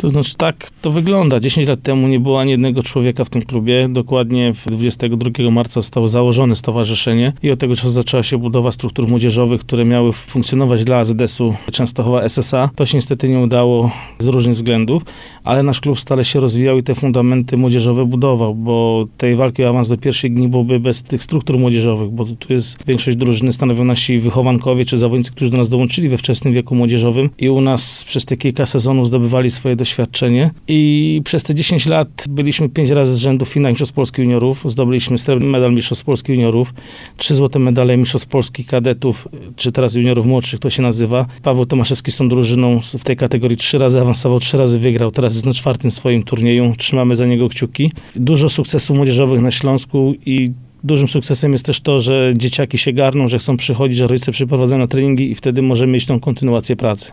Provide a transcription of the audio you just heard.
To znaczy tak to wygląda. 10 lat temu nie było ani jednego człowieka w tym klubie. Dokładnie 22 marca zostało założone stowarzyszenie i od tego czasu zaczęła się budowa struktur młodzieżowych, które miały funkcjonować dla AZS-u Częstochowa SSA. To się niestety nie udało z różnych względów, ale nasz klub stale się rozwijał i te fundamenty młodzieżowe budował, bo tej walki o awans do pierwszej ligi byłoby bez tych struktur młodzieżowych, bo tu jest większość drużyny stanowią nasi wychowankowie czy zawodnicy, którzy do nas dołączyli we wczesnym wieku młodzieżowym i u nas przez te kilka sezonów zdobywali swoje doświadczenie i przez te 10 lat byliśmy 5 razy z rzędu w finałach Mistrzostw Polski Juniorów, zdobyliśmy srebrny medal Mistrzostw Polski Juniorów, 3 złote medale Mistrzostw Polski Kadetów, czy teraz juniorów młodszych to się nazywa. Paweł Tomaszewski z tą drużyną w tej kategorii 3 razy awansował, 3 razy wygrał, teraz jest na 4. swoim turnieju, trzymamy za niego kciuki. Dużo sukcesów młodzieżowych na Śląsku i dużym sukcesem jest też to, że dzieciaki się garną, że chcą przychodzić, że rodzice przyprowadzają na treningi i wtedy możemy mieć tą kontynuację pracy.